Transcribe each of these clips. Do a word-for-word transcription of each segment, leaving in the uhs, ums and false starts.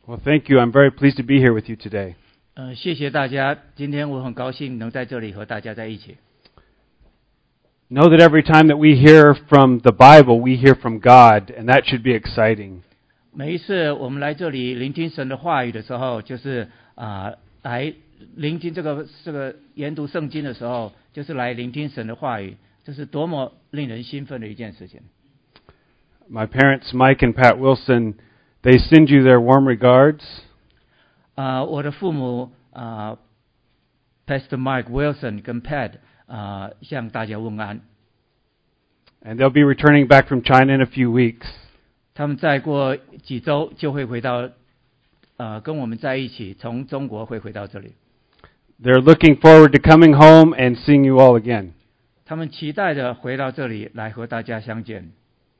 Well, thank you. I'm very pleased to be here with you today. 呃，谢谢大家，今天我很高兴能在这里和大家在一起。 Know that every time that we hear from the Bible, we hear from God, and that should be exciting. 每一次我们来这里聆听神的话语的时候，就是啊、呃，来聆听这个这个研读圣经的时候，就是来聆听神的话语，这是多么令人兴奋的一件事情。 My parents, Mike and Pat Wilson, they send you their warm regards. 啊、呃，我的父母啊、呃、，Pastor Mike Wilson 跟 Pat 啊、呃，向大家问安。 And they'll be returning back from China in a few weeks. 他们再过几周就会回到，呃，跟我们在一起，从中国会回到这里。 They're looking forward to coming home and seeing you all again. 他们期待着回到这里来和大家相见。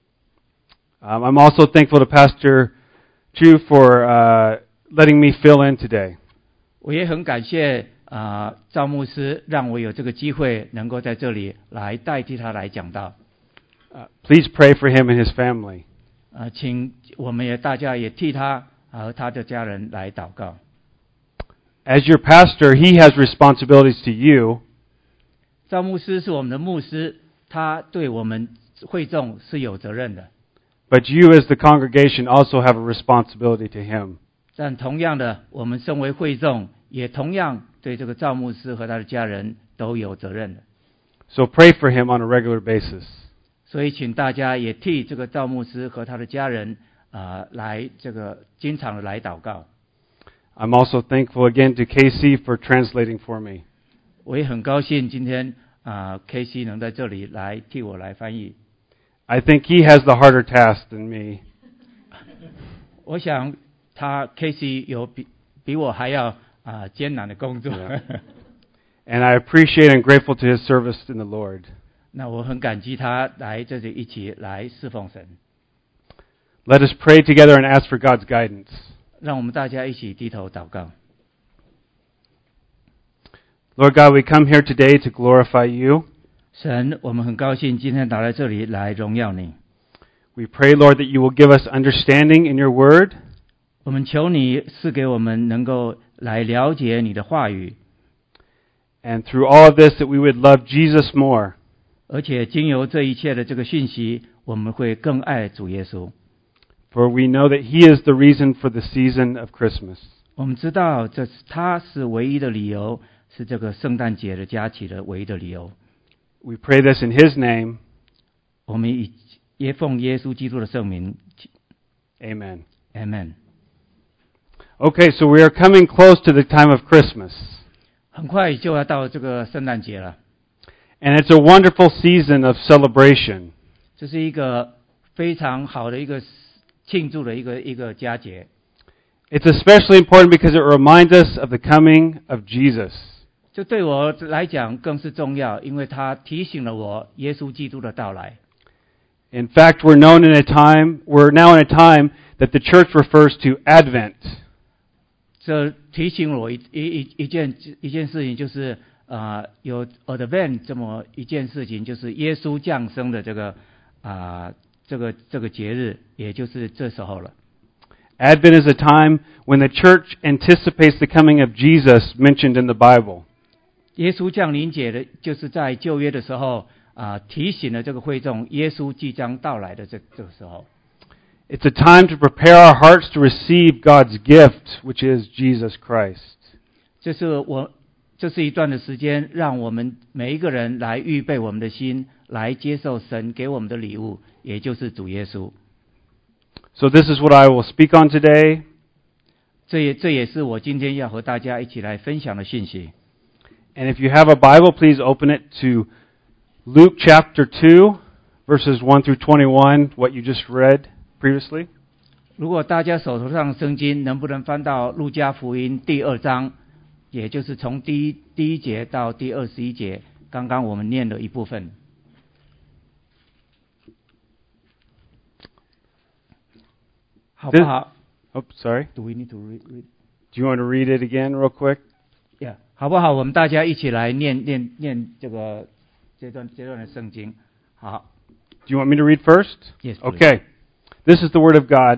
Um, I'm also thankful to Pastor Chu for uh, letting me fill in today. 我也很感谢啊、呃，赵牧师让我有这个机会能够在这里来代替他来讲道。 Uh, please pray for him and his family. 呃，请我们也大家也替他和他的家人来祷告。 As your pastor, he has responsibilities to you. 赵牧师是我们的牧师，他对我们会众是有责任的。 But you as the congregation also have a responsibility to him. 但同样的，我们身为会众，也同样对这个赵牧师和他的家人都有责任的。 So pray for him on a regular basis. 所以，请大家也替这个赵牧师和他的家人啊、呃，来这个经常的来祷告。 I'm also thankful again to K C for translating for me. 我也很高兴今天啊、呃、，K C 能在这里来替我来翻译。 I think he has the harder task than me. 我想他 K C 有比比我还要啊、呃、艰难的工作。 Yeah. And I appreciate and grateful to his service in the Lord. 那我很感激他来这里一起来侍奉神。 Let us pray together and ask for God's guidance. 让我们大家一起低头祷告。 Lord God, we come here today to glorify you. 神，我们很高兴今天打在这里来荣耀你。 We pray, Lord, that you will give us understanding in your word. 我们求你赐给我们能够来了解你的话语。 And through all of this, that we would love Jesus more. 而且经由这一切的这个讯息，我们会更爱主耶稣。 For we know that he is the reason for the season of Christmas. 我们知道这他是唯一的理由，是这个圣诞节的假期的唯一的理由。 We pray this in his name. 我们以也奉耶稣基督的圣名。 Amen. Amen. Okay, so we are coming close to the time of Christmas. 很快就要到这个圣诞节了。 And it's a wonderful season of celebration. 这是一个非常好的一个庆祝的一个一个佳节。 It's especially important because it reminds us of the coming of Jesus. 这对我来讲更是重要，因为它提醒了我耶稣基督的到来。 In fact, we're known in a time, we're now in a time that the church refers to Advent. 这提醒我一一一件一件事情，就是啊、呃，有 Advent 这么一件事情，就是耶稣降生的这个啊、呃、这个这个节日，也就是这时候了。 Advent is a time when the church anticipates the coming of Jesus mentioned in the Bible. 耶稣降临节的，就是在旧约的时候啊、呃，提醒了这个会众，耶稣即将到来的这这个时候。 It's a time to prepare our hearts to receive God's gift, which is Jesus Christ. 这是我，这是一段的时间，让我们每一个人来预备我们的心，来接受神给我们的礼物，也就是主耶稣。 So this is what I will speak on today. 这也这也是我今天要和大家一起来分享的信息。 And if you have a Bible, please open it to Luke chapter two, verses one through twenty-one, what you just read previously. 如果大家手头上圣经能不能翻到路加福音第二章，也就是从第一第一节到第二十一节，刚刚我们念的一部分。好不好 Oh, sorry. Do we need to read? read? Do you want to read it again real quick? Yeah. 好不好？我们大家一起来念念念这个这段这段的圣经。好。 Do you want me to read first? Yes, please. Okay. This is the word of God.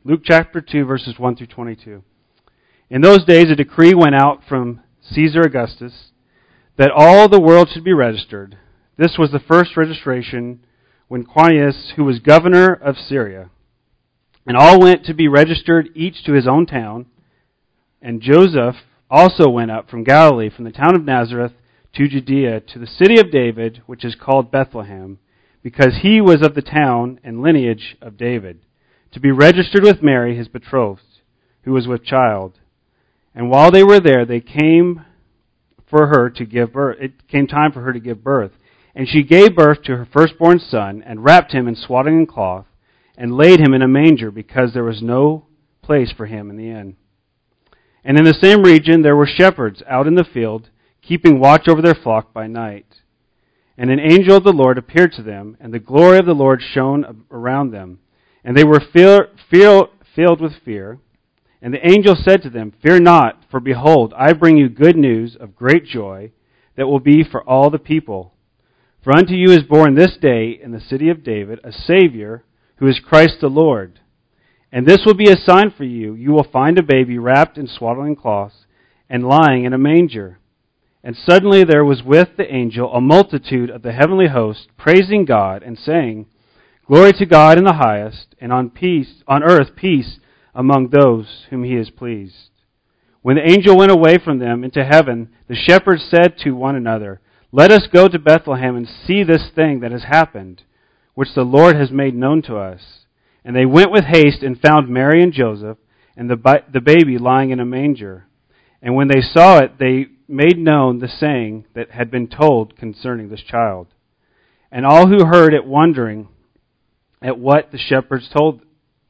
Luke chapter two, verses one through twenty-two. In those days, a decree went out from Caesar Augustus that all the world should be registered. This was the first registration when Quirinius, who was governor of Syria, and all went to be registered, each to his own town. And Joseph also went up from Galilee, from the town of Nazareth to Judea, to the city of David, which is called Bethlehem, because he was of the town and lineage of David, to be registered with Mary, his betrothed, who was with child. And while they were there, they came for her to give birth. It came time for her to give birth. And she gave birth to her firstborn son, and wrapped him in swaddling cloth, and laid him in a manger, because there was no place for him in the inn. And in the same region there were shepherds out in the field, keeping watch over their flock by night. And an angel of the Lord appeared to them, and the glory of the Lord shone around them. And they were fill, fill, filled with fear. And the angel said to them, "Fear not, for behold, I bring you good news of great joy that will be for all the people. For unto you is born this day in the city of David a Savior, who is Christ the Lord. And this will be a sign for you. You will find a baby wrapped in swaddling cloths and lying in a manger." And suddenly there was with the angel a multitude of the heavenly host, praising God and saying, "Glory to God in the highest, and on peace on earth peace among those whom he is pleased." When the angel went away from them into heaven, the shepherds said to one another, "Let us go to Bethlehem and see this thing that has happened, which the Lord has made known to us." And they went with haste and found Mary and Joseph and the, the baby lying in a manger. And when they saw it, they made known the saying that had been told concerning this child. And all who heard it wondering at what the shepherds told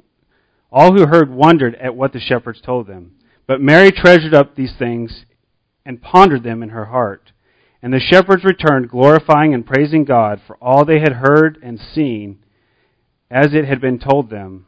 all who heard wondered at what the shepherds told them. But Mary treasured up these things and pondered them in her heart. And the shepherds returned, glorifying and praising God for all they had heard and seen, as it had been told them.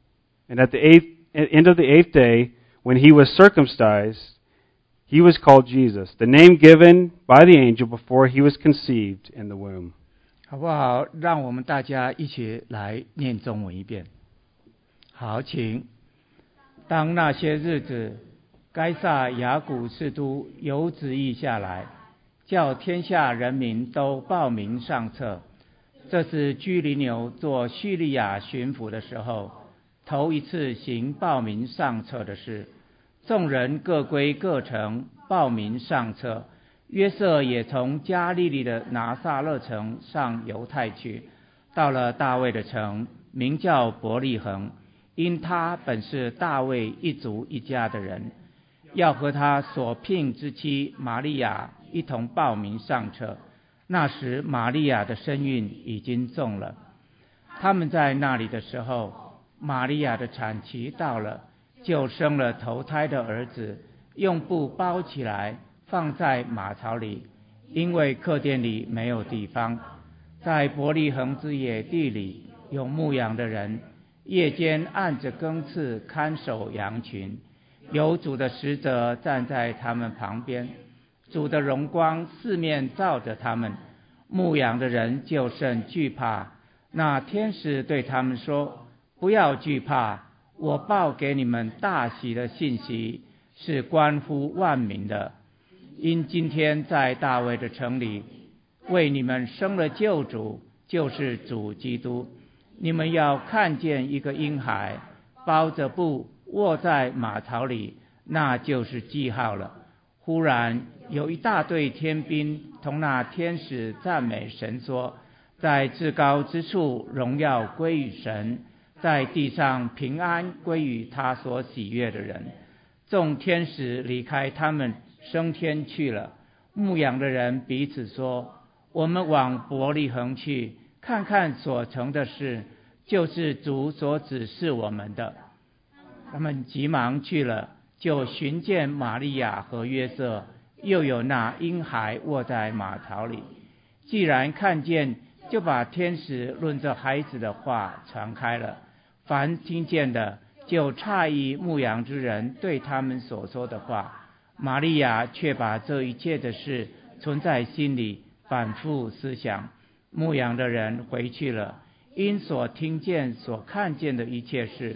And at the eighth, end of the eighth day, when he was circumcised, he was called Jesus, the name given by the angel before he was conceived in the womb. 好不好？让我们大家一起来念中文一遍。好，请。当那些日子，该撒雅古士都有旨意下来，叫天下人民都报名上册。这是居里纽做叙利亚巡抚的时候，头一次行报名上册的事。众人各归各城，报名上册。约瑟也从加利利的拿撒勒城上犹太去，到了大卫的城，名叫伯利恒，因他本是大卫一族一家的人，要和他所聘之妻玛利亚一同报名上册。那时玛利亚的身孕已经重了。他们在那里的时候，玛利亚的产期到了，就生了头胎的儿子，用布包起来，放在马槽里，因为客店里没有地方。在伯利恒之野地里有牧羊的人，夜间按着更次看守羊群，有主的使者站在他们旁边，主的荣光四面照着他们，牧羊的人就甚惧怕。那天使对他们说：“不要惧怕，我报给你们大喜的信息，是关乎万民的。因今天在大卫的城里，为你们生了救主，就是主基督。你们要看见一个婴孩，包着布卧在马槽里，那就是记号了。”忽然有一大队天兵同那天使赞美神说：“在至高之处荣耀归于神，在地上平安归于他所喜悦的人。”众天使离开他们升天去了。牧羊的人彼此说：“我们往伯利恒去，看看所成的事，就是主所指示我们的。”他们急忙去了，就寻见玛利亚和约瑟，又有那婴孩卧在马槽里。既然看见，就把天使论这孩子的话传开了。凡听见的，就诧异牧羊之人对他们所说的话。玛利亚却把这一切的事存在心里，反复思想。牧羊的人回去了，因所听见所看见的一切事，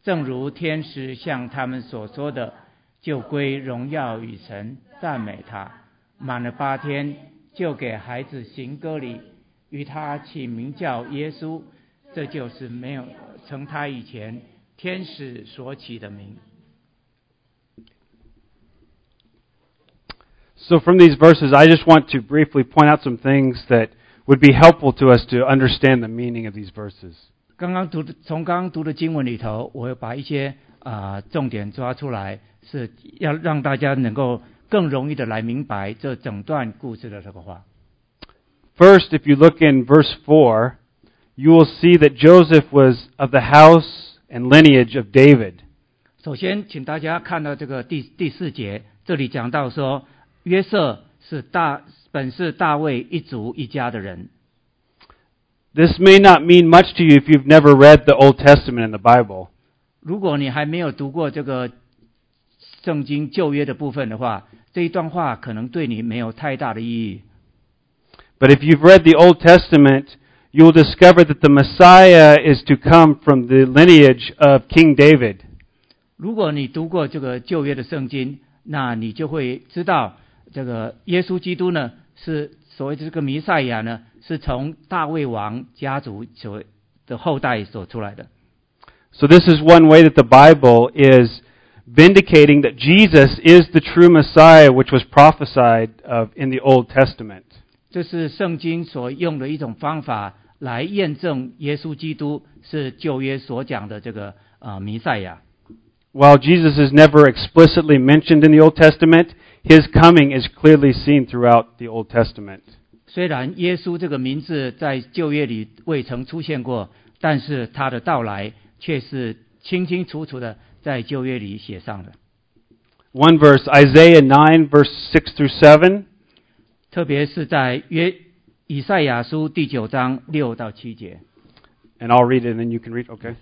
正如天使向他们所说的，就归荣耀与神，赞美他。满了八天，就给孩子行割礼，与他起名叫耶稣，这就是没有从他以前天使所起的名。 So from these verses, I just want to briefly point out some things that would be helpful to us to understand the meaning of these verses. 刚刚读的从刚刚读的经文里头，我会把一些啊、呃、重点抓出来，是要让大家能够更容易的来明白这整段故事的这个话。 First, if you look in verse four, you will see that Joseph was of the house and lineage of David. 首先，请大家看到这个第第四节，这里讲到说，约瑟是大本是大卫一族一家的人。 This may not mean much to you if you've never read the Old Testament in the Bible. 如果你还没有读过这个圣经旧约的部分的话，这一段话可能对你没有太大的意义。 But if you've read the Old Testament, you will discover that the Messiah is to come from the lineage of King David. 如果你读过这个旧约的圣经，那你就会知道，这个耶稣基督呢，是所谓的这个弥赛亚呢，是从大卫王家族所的后代所出来的。 So this is one way that the Bible is vindicating that Jesus is the true Messiah which was prophesied of in the Old Testament. 这是圣经所用的一种方法来验证耶稣基督是旧约所讲的这个呃弥赛亚。 While Jesus is never explicitly mentioned in the Old Testament, his coming is clearly seen throughout the Old Testament. 虽然耶稣这个名字在旧约里未曾出现过，但是他的到来却是清清楚楚的在旧约里写上的。 One verse, Isaiah nine, verse six through seven. 特别是在约以赛亚书第九章六到七节。 And I'll read it and then you can read, okay?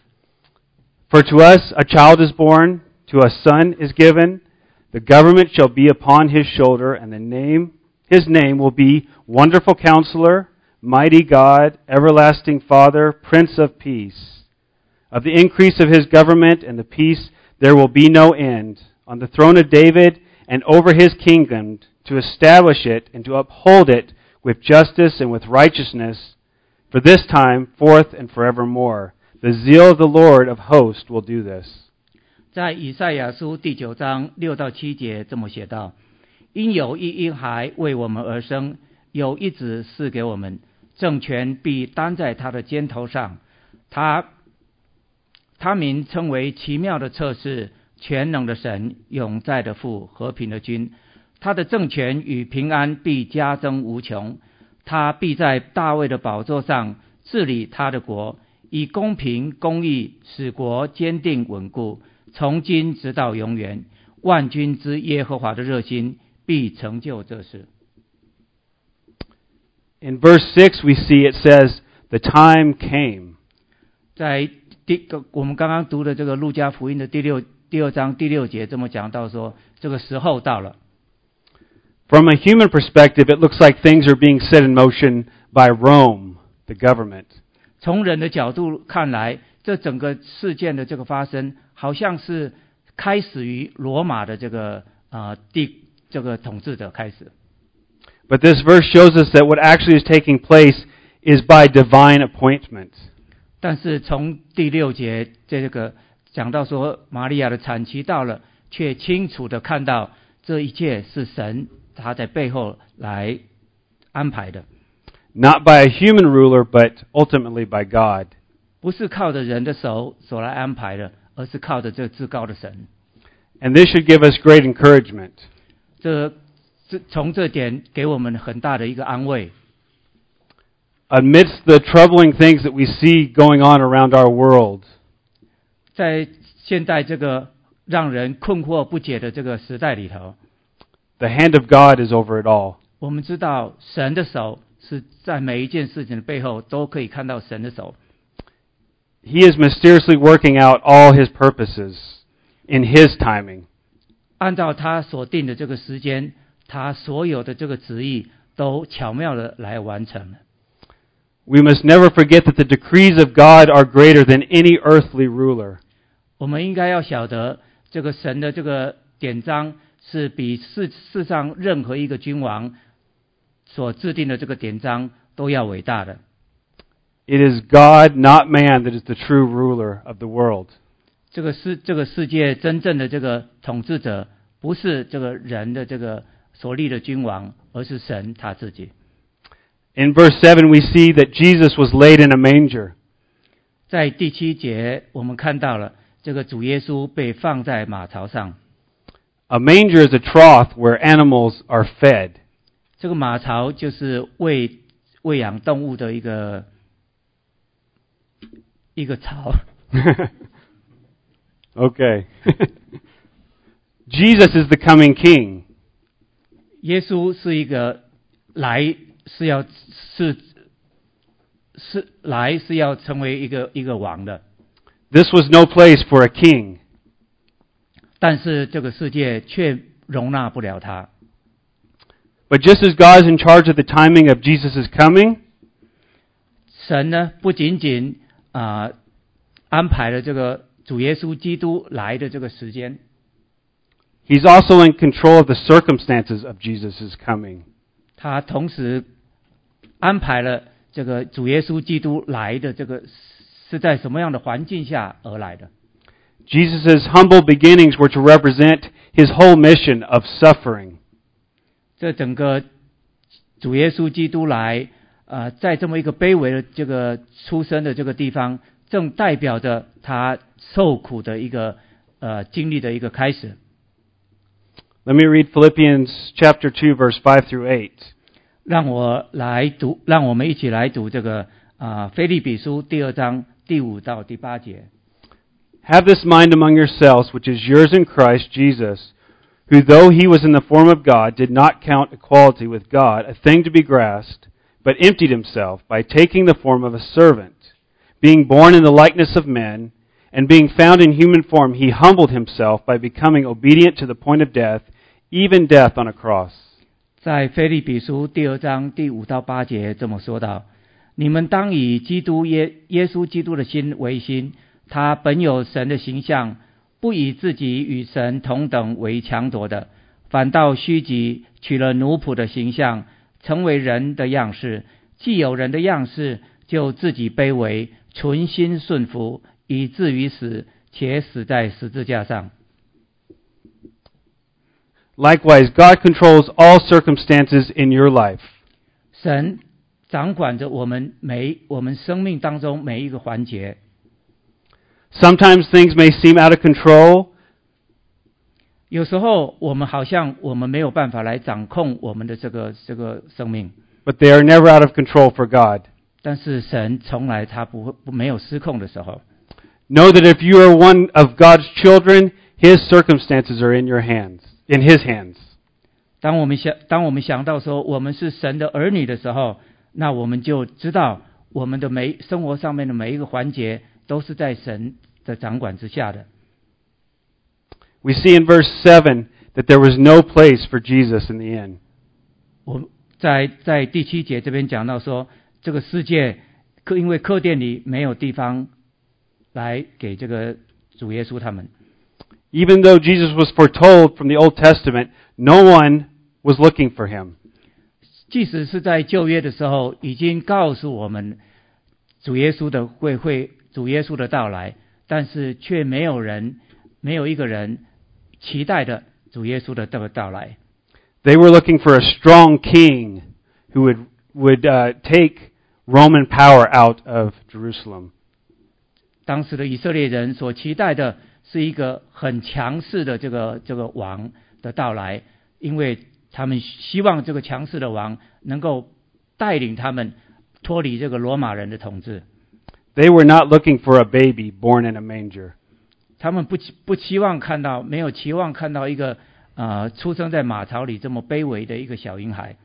For to us a child is born, to us a son is given, the government shall be upon his shoulder, and the name, his name will be Wonderful Counselor, Mighty God, Everlasting Father, Prince of Peace. Of the increase of his government and the peace there will be no end, on the throne of David and over his kingdom, to establish it and to uphold it with justice and with righteousness, for this time, forth and forevermore. The zeal of the Lord of hosts will do this. 在以赛亚书第九章六到七节这么写道：因有一婴孩为我们而生，有一子赐给我们，政权必担在他的肩头上。他他名称为奇妙的策士，全能的神，永在的父，和平的君。他的政权与平安必加增无穷。他必在大卫的宝座上治理他的国，以公平公义使国坚定稳固，从今直到永远。万军之耶和华的热心必成就这事。 In verse six we see it says, the time came. 在第我们刚刚读的这个路加福音的第六第二章第六节这么讲到说，这个时候到了。 From a human perspective, it looks like things are being set in motion by Rome, the government. 从人的角度看来，这整个事件的这个发生，好像是开始于罗马的这个啊、呃、地这个统治者开始。 But this verse shows us that what actually is taking place is by divine appointment. 但是从第六节这个讲到说，玛利亚的产期到了，却清楚的看到这一切是神他在背后来安排的。 Not by a human ruler, but ultimately by God. 不是靠着人的手所来安排的，而是靠着这至高的神。 And this should give us great encouragement. 这这从这点给我们很大的一个安慰。 Amidst the troubling things that we see going on around our world, 在现在这个让人困惑不解的这个时代里头， the hand of God is over it all. 我们知道神的手是在每一件事情的背后都可以看到神的手。 He is mysteriously working out all his purposes in his timing. 按照他所定的这个时间，他所有的这个旨意都巧妙的来完成了。 We must never forget that the decrees of God are greater than any earthly ruler. 我们应该要晓得，这个神的这个典章是比世世上任何一个君王所制定的这个典章都要伟大的。 It is God, not man, that is the true ruler of the world. 这个世这个世界真正的这个统治者，不是这个人的这个所立的君王，而是神他自己。 In verse seven, we see that Jesus was laid in a manger. 在第七节，我们看到了这个主耶稣被放在马槽上。 A manger is a trough where animals are fed. 这个马槽就是喂喂养动物的一个一个槽。 Okay. Jesus is the coming king. 耶稣是一个来是要是是来是要成为一个一个王的。 This was no place for a king. 但是这个世界却容纳不了他。 But just as God is in charge of the timing of Jesus' coming, 神呢不仅仅啊、呃、安排了这个主耶稣基督来的这个时间， He's also in control of the circumstances of Jesus' coming. 他同时安排了这个主耶稣基督来的这个是在什么样的环境下而来的。 Jesus' humble beginnings were to represent his whole mission of suffering. 这整个主耶稣基督来呃在这么一个卑微的这个出生的这个地方，正代表着他受苦的一个呃经历的一个开始。 Let me read Philippians chapter two, verse five through eight. 让我来读，让我们一起来读这个啊腓立比书第二章第五到第八节。 Have this mind among yourselves, which is yours in Christ Jesus, who though he was in the form of God, did not count equality with God a thing to be grasped, but emptied himself by taking the form of a servant. Being born in the likeness of men, and being found in human form, he humbled himself by becoming obedient to the point of death, even death on a cross. 在腓立比书第二章第五到八节这么说道：你们当以基督耶耶稣基督的心为心，他本有神的形象，不以自己与神同等为强夺的，反倒虚己，取了奴仆的形象，成为人的样式。既有人的样式，就自己卑微，存心顺服，以至于死，且死在十字架上。 Likewise, God controls all circumstances in your life. 神掌管着我们每我们生命当中每一个环节。 Sometimes things may seem out of control. 有时候我们好像我们没有办法来掌控我们的这个这个生命。 But they are never out of control for God. 但是神从来他不会不没有失控的时候。 Know that if you are one of God's children, His circumstances are in your hands, in His hands. 当我们想当我们想到说我们是神的儿女的时候，那我们就知道我们的每生活上面的每一个环节都是在神的掌管之下的。 We see in verse seven that there was no place for Jesus in the inn. 我在在第七节这边讲到说，这个世界客因为客店里没有地方来给这个主耶稣他们。 Even though Jesus was foretold from the Old Testament, no one was looking for him. 即使是在旧约的时候，已经告诉我们主耶稣的会会主耶稣的到来，但是却没有人没有一个人期待的主耶稣的这个到来。 They were looking for a strong king who would would uh, take Roman power out of Jerusalem. 当时的以色列人所期待的是一个很强势的这个这个王的到来，因为他们希望这个强势的王能够带领他们脱离这个罗马人的统治。 They were not looking for a baby born in a manger. 他们不不期望看到，没有期望看到一个呃出生在马槽里这么卑微的一个小婴孩。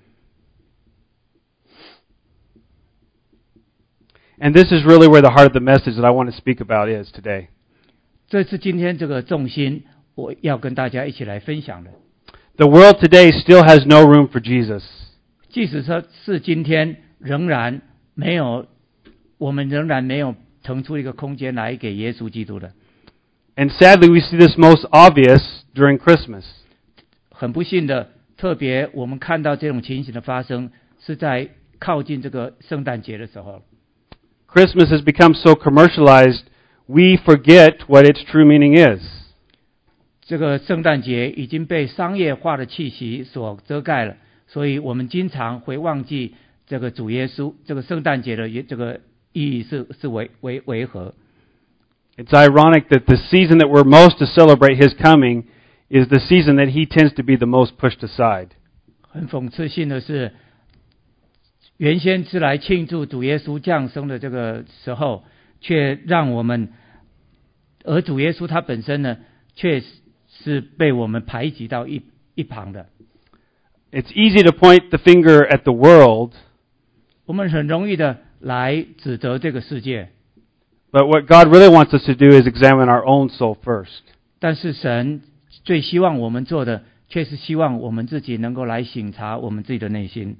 And this is really where the heart of the message that I want to speak about is today. 这是今天这个重心，我要跟大家一起来分享的。 The world today still has no room for Jesus. 即使说是今天，仍然没有，我们仍然没有腾出一个空间来给耶稣基督的。 And sadly, we see this most obvious during Christmas. 很不幸的，特别我们看到这种情形的发生，是在靠近这个圣诞节的时候。 Christmas has become so commercialized, we forget what its true meaning is. 这个圣诞节已经被商业化的气息所遮盖了，所以我们经常会忘记这个主耶稣这个圣诞节的这个意义是是为为为何。 It's ironic that the season that we're most to celebrate His coming is the season that He tends to be the most pushed aside. 很讽刺性的是，原先是来庆祝主耶稣降生的这个时候，却让我们，而主耶稣他本身呢，却是被我们排挤到一一旁的。 It's easy to point the finger at the world. 我们很容易的来指责这个世界。 But what God really wants us to do is examine our own soul first. 但是神最希望我们做的，却是希望我们自己能够来省察我们自己的内心。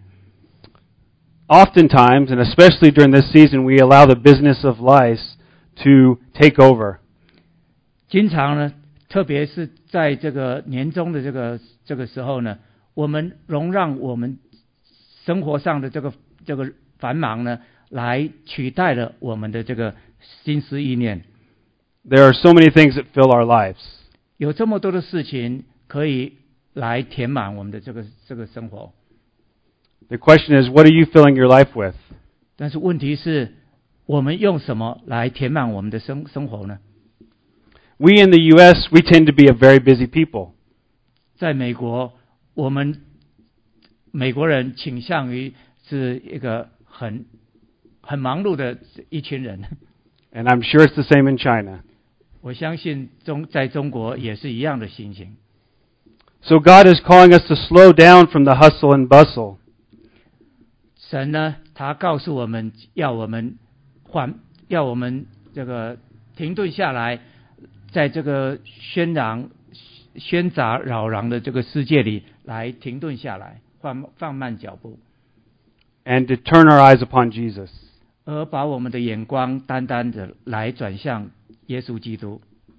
Oftentimes, and especially during this season, we allow the business of life to take over. 经常呢，特别是在这个年终的这个这个时候呢，我们容让我们生活上的这个这个繁忙呢，来取代了我们的这个心思意念。 There are so many things that fill our lives. 有这么多的事情可以来填满我们的这个这个生活。 The question is, what are you filling your life with? 但是问题是，我们用什么来填满我们的生生活呢？ We in the U S, we tend to be a very busy people. 在美国，我们美国人倾向于是一个很很忙碌的一群人。 And I'm sure it's the same in China. 我相信中在中国也是一样的心情。 So God is calling us to slow down from the hustle and bustle. 神呢，他告诉我们要我们缓，要我们这个停顿下来，在这个喧嚷、喧杂扰攘的这个世界里，来停顿下来，放放慢脚步， And to turn our eyes upon Jesus. 而把我们的眼光单单的来转向耶稣基督。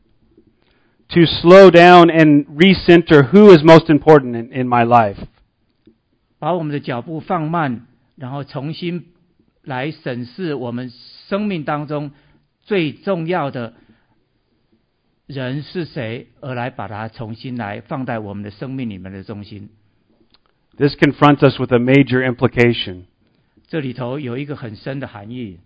To slow down and recenter who is most important in, in my life. 把我们的脚步放慢，然后重新来审视我们生命当中最重要的人是谁，而来把它重新来放在我们的生命里面的中心。 This confronts us with a major implication. 这里头有一个很深的含义。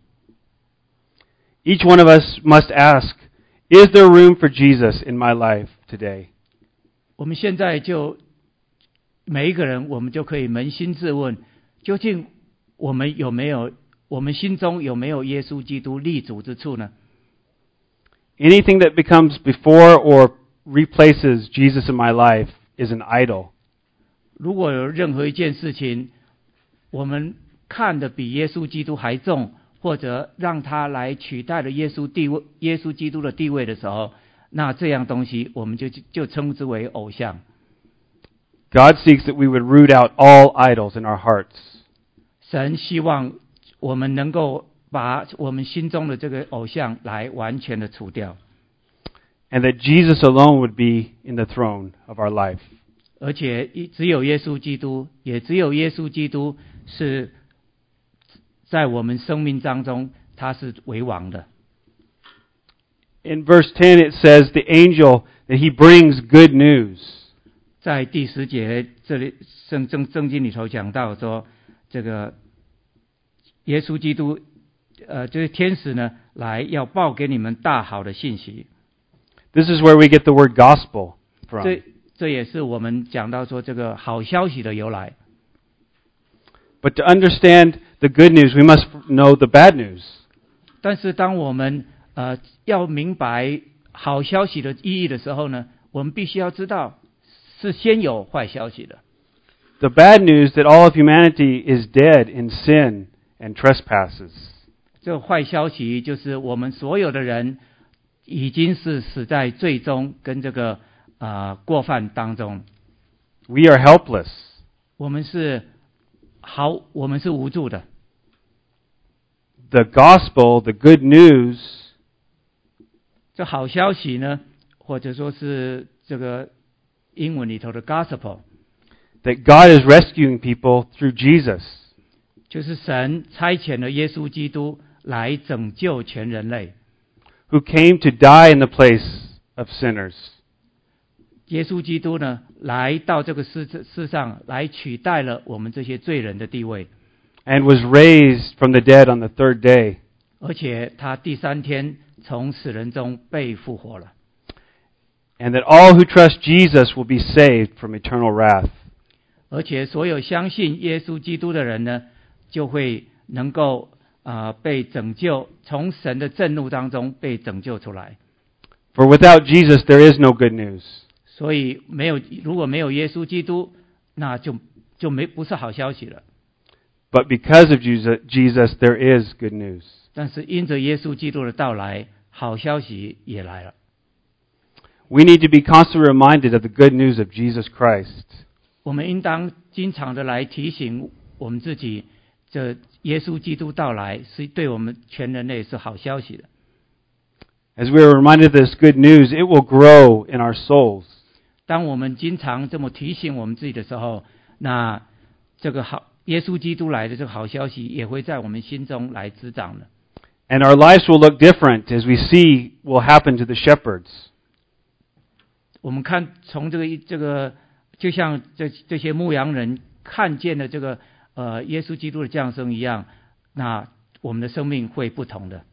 Each one of us must ask, is there room for Jesus in my life today? 我们现在就每一个人，我们就可以扪心自问，究竟我们有没有，我们心中有没有耶稣基督立足之处呢？ Anything that becomes before or replaces Jesus in my life is an idol. 如果有任何一件事情，我们看得比耶稣基督还重，或者让他来取代了耶稣地位、耶稣基督的地位的时候，那这样东西我们就就称之为偶像。 God seeks that we would root out all idols in our hearts. 神希望我们能够把我们心中的这个偶像来完全的除掉， And that Jesus alone would be in the throne of our life. 而且只有耶稣基督，也只有耶稣基督是在我们生命当中他是为王的。 In verse ten it says the angel that he brings good news. 在第十节这里圣正圣经里头讲到说，这个耶稣基督呃这些天使呢来要报给你们大好的信息。 This is where we get the word gospel from. 这这也是我们讲到说这个好消息的由来。 But to understand the good news, we must know the bad news. 但是当我们呃要明白好消息的意义的时候呢，我们必须要知道是先有坏消息的。 The bad news that all of humanity is dead in sin and trespasses. 这个坏消息就是我们所有的人已经是死在罪中跟这个啊、呃、过犯当中。 We are helpless. 我们是好，我们是无助的。 The gospel, the good news, 这好消息呢， 或者说是这个英文里头的 gospel， that God is rescuing people through Jesus. 就是神差遣了耶稣基督来拯救全人类。 Who came to die in the place of sinners. 耶稣基督呢，来到这个世世上，来取代了我们这些罪人的地位。 And was raised from the dead on the third day. 而且他第三天从死人中被复活了。 And that all who trust Jesus will be saved from eternal wrath. 而且所有相信耶稣基督的人呢，就会能够啊、呃、被拯救，从神的震怒当中被拯救出来。 For without Jesus there is no good news. 所以没有，如果没有耶稣基督，那就就没不是好消息了。 But because of Jesus there is good news. 但是因着耶稣基督的到来，好消息也来了。 We need to be constantly reminded of the good news of Jesus Christ. 我们应当经常的来提醒我们自己，这耶稣基督到来是对我们全人类是好消息的。 As we are reminded of this good news, it will grow in our souls. 当我们经常这么提醒我们自己的时候，那这个好耶稣基督来的这个好消息也会在我们心中来滋长的。 And our lives will look different as we see what will happen to the shepherds. 我们看从这个这个，就像这这些牧羊人看见了这个呃耶稣基督的降生一样，那我们的生命会不同的。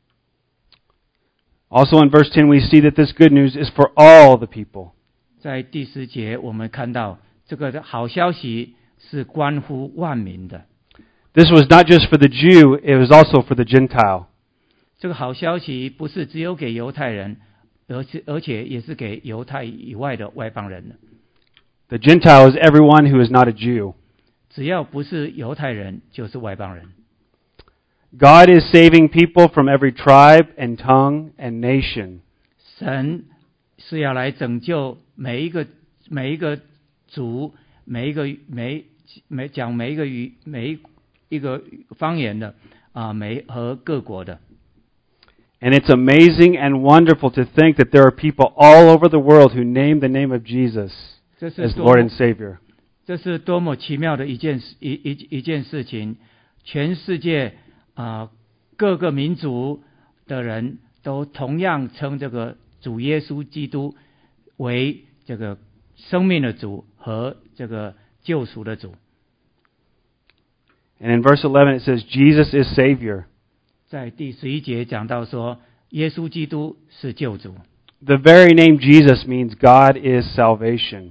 Also in verse ten we see that this good news is for all the people. 在第十节我们看到这个好消息是关乎万民的。 This was not just for the Jew, it was also for the Gentile. 这个好消息不是只有给犹太人，而且而且也是给犹太以外的外邦人的。 The Gentile is everyone who is not a Jew. 只要不是犹太人，就是外邦人。 God is saving people from every tribe and tongue and nation. 神是要来拯救每一个每一个族，每一个每每讲每一个语每一一个方言的啊，每和各国的。 And it's amazing and wonderful to think that there are people all over the world who name the name of Jesus as Lord and Savior. 这是多么奇妙的一件一一一件事情！全世界啊，各个民族的人都同样称这个主耶稣基督为这个生命的主和这个救赎的主。 And in verse eleven it says, Jesus is Savior. 在第十一节讲到说，耶稣基督是救主。 The very name Jesus means God is salvation.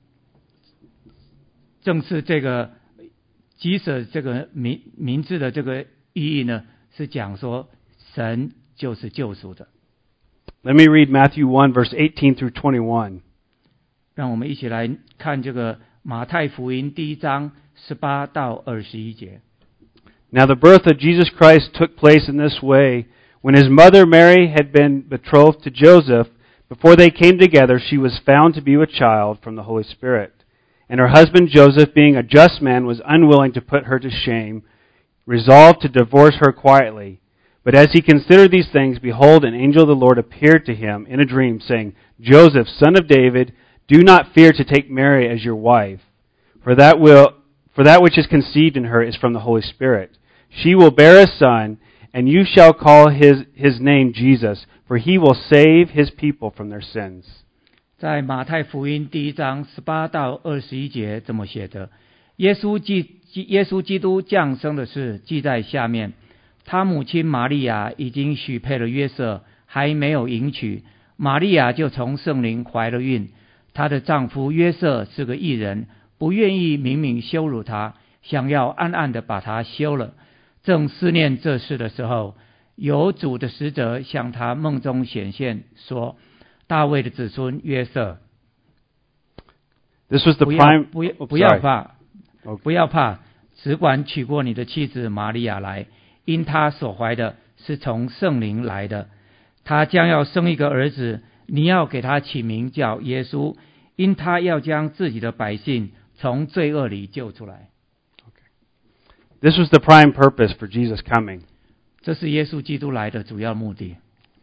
正是这个 Jesus 这个名名字的这个意义呢，是讲说神就是救赎的。 Let me read Matthew one, verse eighteen through twenty-one. 让我们一起来看这个马太福音第一章十八到二十一节。 Now the birth of Jesus Christ took place in this way. When his mother Mary had been betrothed to Joseph, before they came together, she was found to be with child from the Holy Spirit. And her husband Joseph, being a just man, was unwilling to put her to shame, resolved to divorce her quietly. But as he considered these things, behold, an angel of the Lord appeared to him in a dream, saying, Joseph, son of David, do not fear to take Mary as your wife, for that will, for that which is conceived in her is from the Holy Spirit. She will bear a son, and you shall call his, his name Jesus, for he will save his people from their sins. 在马太福音第一章十八到二十一节这么写的：耶稣基耶稣基督降生的事记在下面。他母亲玛利亚已经许配了约瑟，还没有迎娶，玛利亚就从圣灵怀了孕。她的丈夫约瑟是个义人，不愿意明明羞辱她，想要暗暗的把她休了。正思念这事的时候，有主的使者向他梦中显现，说：大卫的子孙约瑟， This was the 不要 prime. 不要 oh, 不要 sorry. 怕， Okay. 不要怕，只管娶过你的妻子玛利亚来，因她所怀的是从圣灵来的。她将要生一个儿子，你要给他起名叫耶稣，因他要将自己的百姓从罪恶里救出来。 This was the prime purpose for Jesus coming. 这是耶稣基督来的主要目的。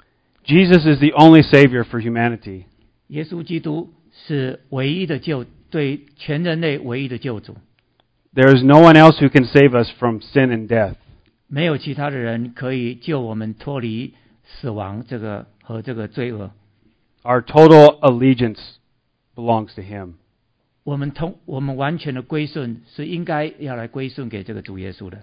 Jesus is the only Savior for humanity. 耶稣基督是唯一的救，对全人类唯一的救主。 There is no one else who can save us from sin and death. 没有其他的人可以救我们脱离死亡这个和这个罪恶。 Our total allegiance belongs to Him. 我们通我们完全的归顺是应该要来归顺给这个主耶稣的。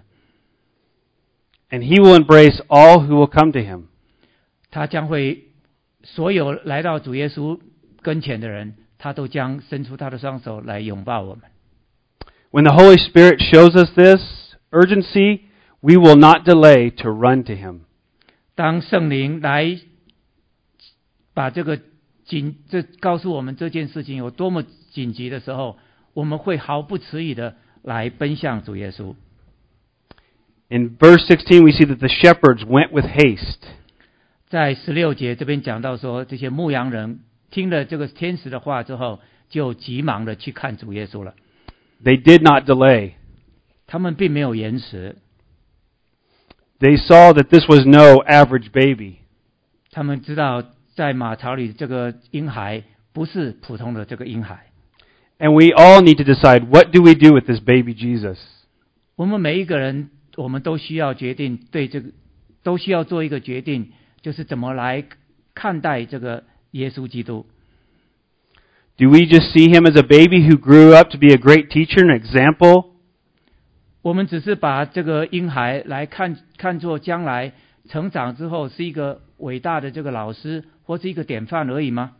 And He will embrace all who will come to Him. 他将会所有来到主耶稣跟前的人，他都将伸出他的双手来拥抱我们。 When the Holy Spirit shows us this urgency, we will not delay to run to Him. 当圣灵来把这个紧这告诉我们这件事情有多么紧急的时候，我们会毫不迟疑的来奔向主耶稣。 In verse sixteen, we see that the shepherds went with haste. 在十六节这边讲到说，这些牧羊人听了这个天使的话之后，就急忙的去看主耶稣了。 They did not delay. 他们并没有延迟。 They saw that this was no average baby. 他们知道在马槽里这个婴孩不是普通的这个婴孩。 And we all need to decide, what do we do with this baby Jesus? 我们每一个人，我们都需要决定，对这个都需要做一个决定，就是怎么来看待这个耶稣基督。 Do we just see Him as a baby who grew up to be a great teacher and example? 我们只是把这个婴孩来看看作将来成长之后是一个伟大的这个老师或是一个典范而已吗？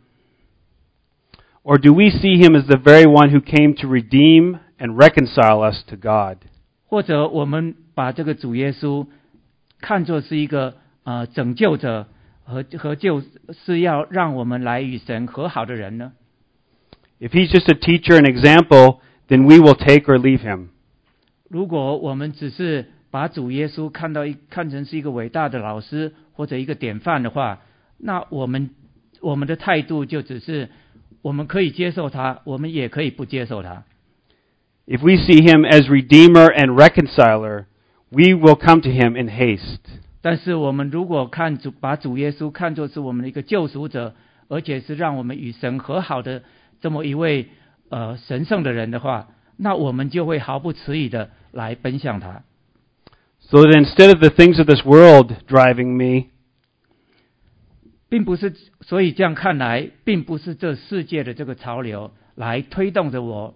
Or do we see Him as the very one who came to redeem and reconcile us to God? 或者我们把这个主耶稣看作是一个呃拯救者和和救是要让我们来与神和好的人呢？ If He's just a teacher and example, then we will take or leave Him. 如果我们只是把主耶稣看到一看成是一个伟大的老师或者一个典范的话，那我们我们的态度就只是我们可以接受他，我们也可以不接受他。 If we see Him as Redeemer and Reconciler, we will come to Him in haste. 但是我们如果看主把主耶稣看作是我们的一个救赎者，而且是让我们与神和好的这么一位呃神圣的人的话，那我们就会毫不迟疑的来奔向他。 So that instead of the things of this world driving me, 并不是，所以这样看来，并不是这世界的这个潮流来推动着我，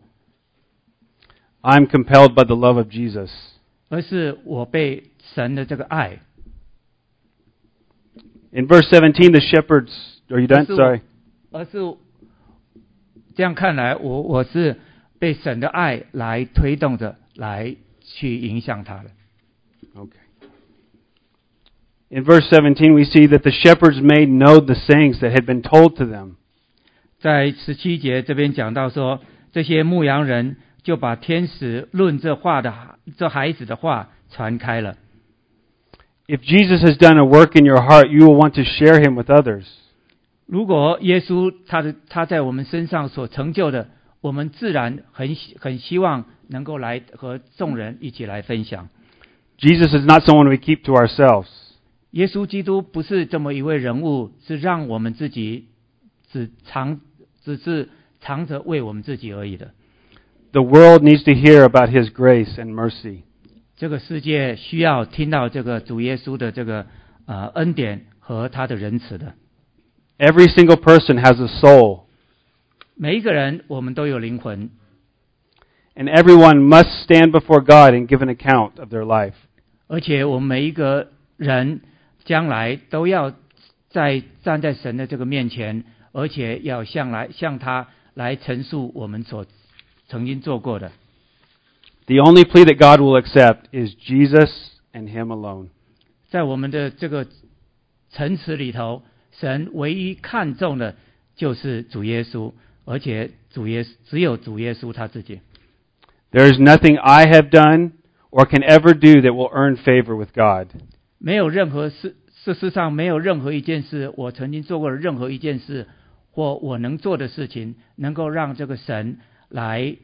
I'm compelled by the love of Jesus. 而是我被神的这个爱。 In verse seventeen, the shepherds, are you done? 而是我 Sorry. 而是这样看来，我我是被神的爱来推动着，来去影响他的。 Okay. In verse seventeen, we see that the shepherds made known the sayings that had been told to them. 在十七节这边讲到说，这些牧羊人就把天使论这话的这孩子的话传开了。 If Jesus has done a work in your heart, you will want to share Him with others. 如果耶稣他的他在我们身上所成就的，我们自然很很希望能够来和众人一起来分享。 Jesus is not someone we keep to ourselves. 耶稣基督不是这么一位人物，是让我们自己只藏只是藏着为我们自己而已的。 The world needs to hear about His grace and mercy. 这个世界需要听到这个主耶稣的这个呃恩典和他的仁慈的。 Every single person has a soul, 每一个人我们都有灵魂， and everyone must stand before God and give an account of their life. 而且我们每一个人将来都要在站在神的这个面前，而且要向来向他来陈述我们所曾经做过的。 The only plea that God will accept is Jesus and Him alone. 在我们的这个陈词里头，神唯一看重的就是主耶稣，而且主耶只有主耶稣他自己。 There is nothing I have done or can ever do that will earn favor with God. 没有任何事，事实上没有任何一件事，我曾经做过的任何一件事，或我能做的事情，能够让这个神来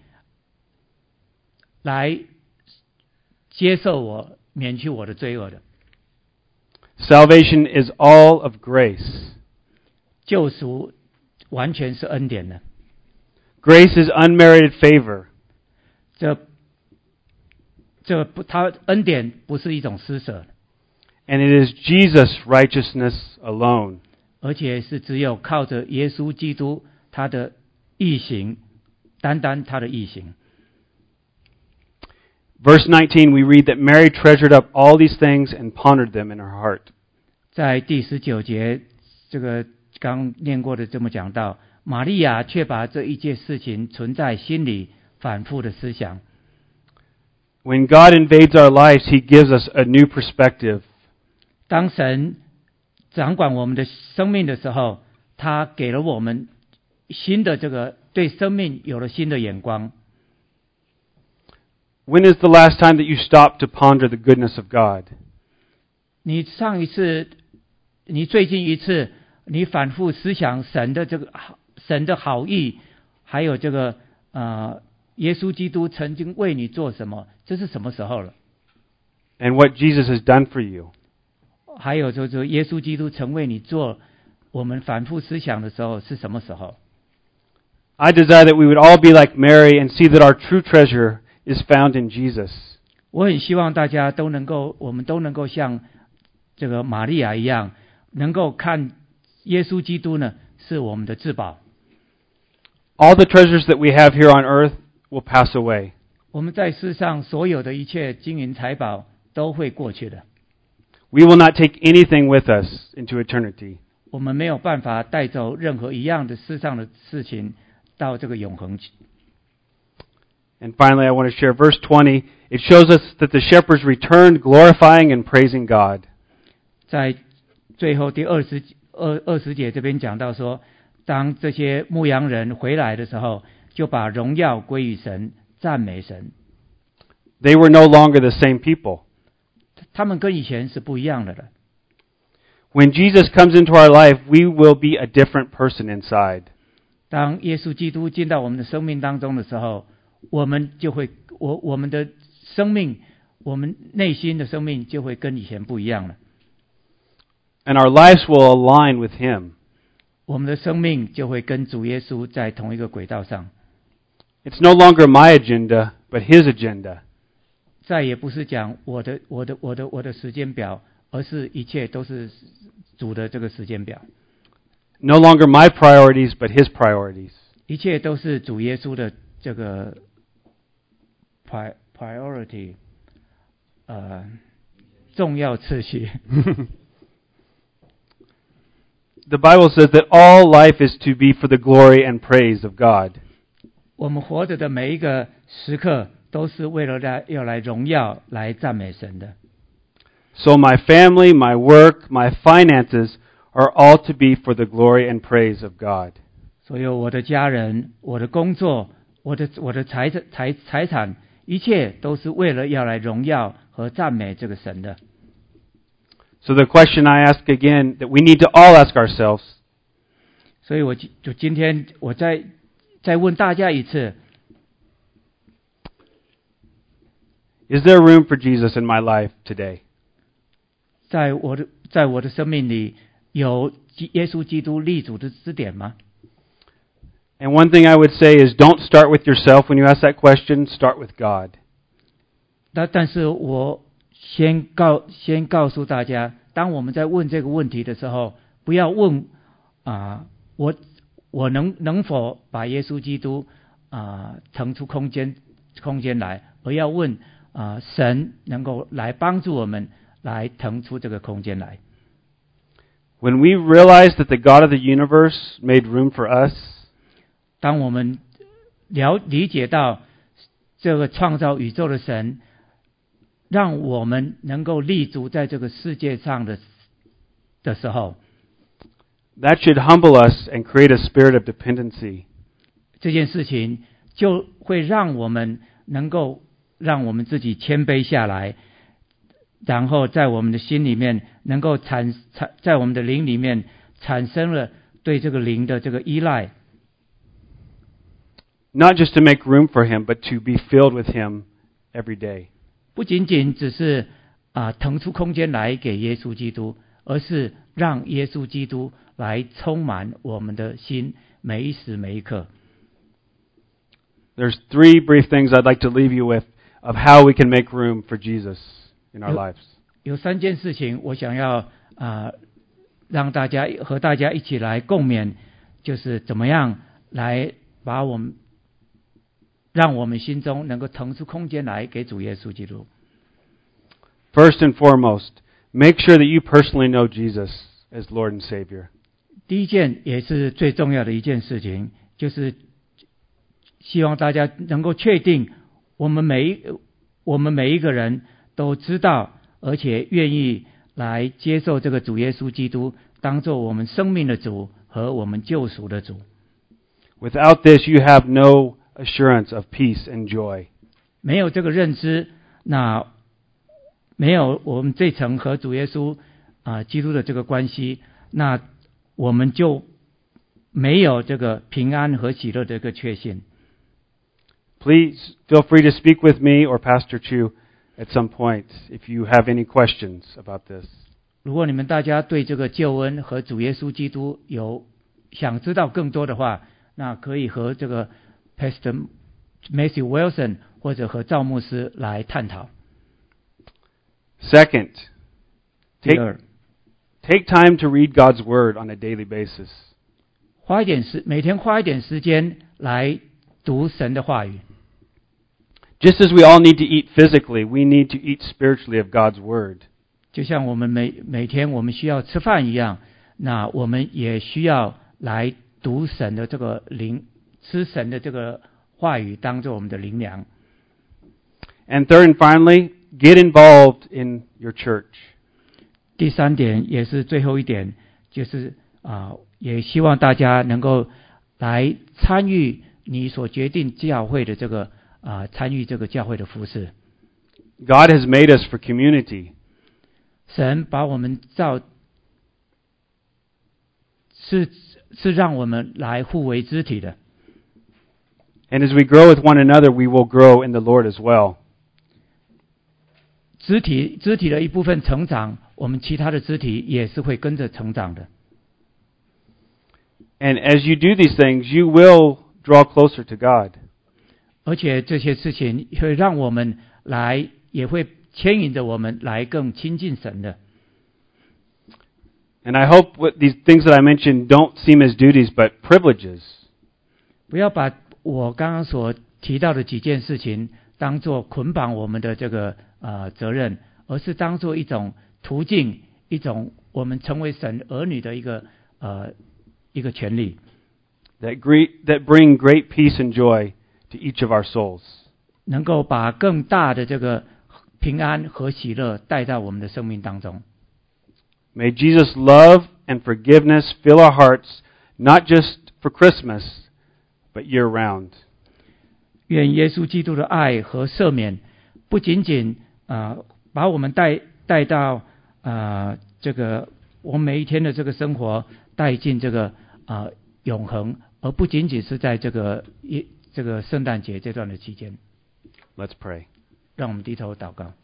来接受我，免去我的罪恶的。 Salvation is all of grace. 救赎完全是恩典的。 Grace is unmerited favor. 这这不，他恩典不是一种施舍， And it is Jesus' righteousness alone. 而且是只有靠着耶稣基督他的义行，单单他的义行。 Verse nineteen, we read that Mary treasured up all these things and pondered them in her heart. 在第十九节，这个刚念过的这么讲到，玛利亚却把这一件事情存在心里，反复的思想。 When God invades our lives, He gives us a new perspective. 当神掌管我们的生命的时候，他给了我们新的这个对生命有了新的眼光。 When is the last time that you stopped to ponder the goodness of God? 你上一次，你最近一次，你反复思想神的这个神的好意，还有这个呃耶稣基督曾经为你做什么？这是什么时候了？ And what Jesus has done for you? 还有就是耶稣基督曾为你做，我们反复思想的时候是什么时候？ I desire that we would all be like Mary and see that our true treasure is found in Jesus. 我很希望大家都能够，我们都能够像这个玛利亚一样，能够看耶稣基督呢是我们的至宝。 All the treasures that we have here on earth will pass away. 我们在世上所有的一切金银财宝都会过去的。 We will not take anything with us into eternity. 我们没有办法带走任何一样的世上的事情到这个永恒去。 And finally, I want to share verse twenty. It shows us that the shepherds returned, glorifying and praising God. 在最后第二十二二十节这边讲到说，当这些牧羊人回来的时候，就把荣耀归于神，赞美神。 They were no longer the same people. 他们跟以前是不一样的了。 When Jesus comes into our life, we will be a different person inside. 当耶稣基督进到我们的生命当中的时候，我们就会，我我们的生命，我们内心的生命就会跟以前不一样了。 And our lives will align with Him. 我们的生命就会跟主耶稣在同一个轨道上。 It's no longer my agenda, but His agenda. 再也不是讲我的我的我的我的时间表，而是一切都是主的这个时间表。 No longer my priorities, but His priorities. 一切都是主耶稣的这个 priority， 呃，重要次序。 The Bible says that all life is to be for the glory and praise of God. 我们活着的每一个时刻，都是为了来要来荣耀、来赞美神的。 So my family, my work, my finances are all to be for the glory and praise of God. 所有我的家人、我的工作、我的我的财财财产，一切都是为了要来荣耀和赞美这个神的。 So the question I ask again, that we need to all ask ourselves, 所以我就今天我再再问大家一次。 Is there room for Jesus in my life today? 在我的在我的生命里有耶稣基督立足的支点吗？ And one thing I would say is don't start with yourself when you ask that question, start with God. 但但是我先告先告诉大家，当我们在问这个问题的时候，不要问啊、呃，我我能能否把耶稣基督啊、呃、腾出空间空间来，而要问啊、呃、神能够来帮助我们来腾出这个空间来。 When we realize that the God of the universe made room for us, 当我们了理解到这个创造宇宙的神，让我们能够立足在这个世界上的的时候， that should humble us and create a spirit of dependency. 这件事情就会让我们能够让我们自己谦卑下来，然后在我们的心里面能够产产在我们的灵里面产生了对这个灵的这个依赖。 Not just to make room for Him, but to be filled with Him every day. 不仅仅只是啊、呃、腾出空间来给耶稣基督， 而是让耶稣基督来充满我们的心，每一时每一刻。 There's three brief things I'd like to leave you with of how we can make room for Jesus in our lives. 有三件事情我想要啊、呃，让大家和大家一起来共勉，就是怎么样来把我们让我们心中能够腾出空间来给主耶稣基督。 First and foremost, make sure that you personally know Jesus as Lord and Savior. 第一件也是最重要的一件事情，就是希望大家能够确定，我们每一我们每一个人都知道，而且愿意来接受这个主耶稣基督，当作我们生命的主和我们救赎的主。 Without this, you have no assurance of peace and joy. 没有这个认知，那没有我们这层和主耶稣啊、呃、基督的这个关系，那我们就没有这个平安和喜乐的这个确信。 Please feel free to speak with me or Pastor Chu at some point if you have any questions about this. 如果你们大家对这个救恩和主耶稣基督有想知道更多的话，那可以和这个 Pastor Matthew Wilson 或者和赵牧师来探讨。 Second, 第二 take, take time to read God's Word on a daily basis. 花一点时每天花一点时间来读神的话语。 Just as we all need to eat physically, we need to eat spiritually of God's Word. 就像我们每每天我们需要吃饭一样，那我们也需要来读神的这个灵，吃神的这个话语当作我们的灵粮。 And third and finally, get involved in your church. 第三点也是最后一点，就是啊、呃，也希望大家能够来参与你所决定教会的这个啊、呃，参与这个教会的服事。 God has made us for community. 神把我们造是是让我们来互为肢体的。 And as we grow with one another, we will grow in the Lord as well. 肢体肢体的一部分成长，我们其他的肢体也是会跟着成长的。 And as you do these things, you will draw closer to God. 而且这些事情会让我们来，也会牵引着我们来更亲近神的。 And I hope what these things that I mentioned don't seem as duties but privileges. 不要把我刚刚所提到的几件事情当作捆绑我们的这个呃责任，而是当作一种途径，一种我们成为神儿女的一个呃一个权利。 That great, that bring great peace and joy to each of our souls. 能够把更大的这个平安和喜乐带到我们的生命当中。 May Jesus' love and forgiveness fill our hearts, not just for Christmas, but year round. 愿耶稣基督的爱和赦免不仅仅啊、呃、把我们带带到啊、呃、这个我们每一天的这个生活带进这个啊、呃、永恒，而不仅仅是在这个一这个圣诞节这段的期间。 Let's pray. 让我们低头祷告。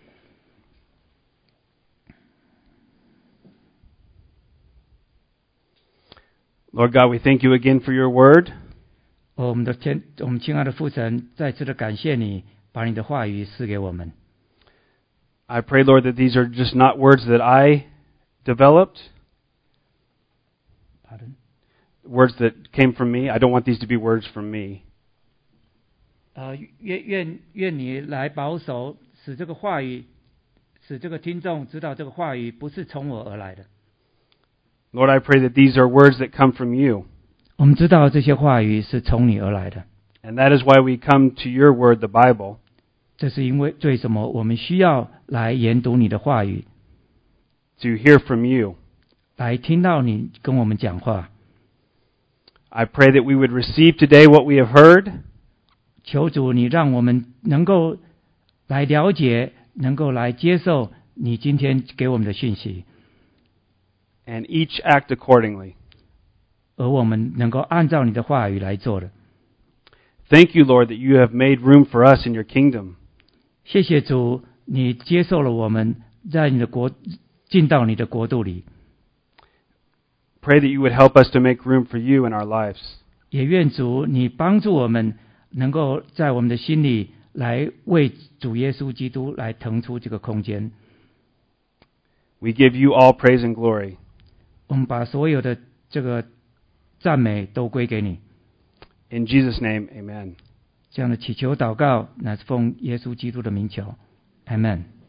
Lord God, we thank you again for your word. 我们的天，我们亲爱的父神，再次的感谢你，把你的话语赐给我们。 I pray, Lord, that these are just not words that I developed. Pardon? Words that came from me. I don't want these to be words from me. 呃，愿愿愿你来保守，使这个话语，使这个听众知道这个话语不是从我而来的。 Lord, I pray that these are words that come from you. 我们知道这些话语是从你而来的。 And that is why we come to your word, the Bible. 这是因为为什么我们需要来研读你的话语， To hear from you. 来听到你跟我们讲话。 I pray that we would receive today what we have heard. 求主你让我们能够来了解，能够来接受你今天给我们的讯息。 And each act accordingly. 而我们能够按照你的话语来做的。 Thank you, Lord, that you have made room for us in your kingdom. 谢谢主，你接受了我们，在你的国进到你的国度里。 Pray that you would help us to make room for you in our lives. 也愿主你帮助我们，能够在我们的心里来为主耶稣基督来腾出这个空间。 We give you all praise and glory. 我们把所有的这个赞美都归给你。 In Jesus' name, amen. 这样的祈求祷告，乃是奉耶稣基督的名求，阿们。